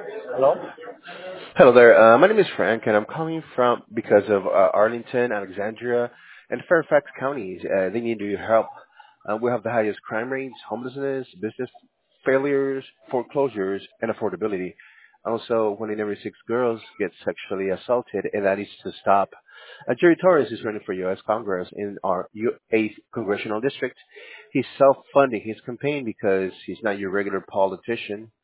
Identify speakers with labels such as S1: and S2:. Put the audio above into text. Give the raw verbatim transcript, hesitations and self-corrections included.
S1: Hello?
S2: Hello there. Uh, my name is Frank, and I'm calling from because of uh, Arlington, Alexandria, and Fairfax counties. Uh, they need your help. Uh, we have the highest crime rates, homelessness, business failures, foreclosures, and affordability. Also, one in every six girls get sexually assaulted, and that needs to stop. Uh, Jerry Torres is running for U S. Congress in our U- eighth congressional district. He's self-funding his campaign because he's not your regular politician.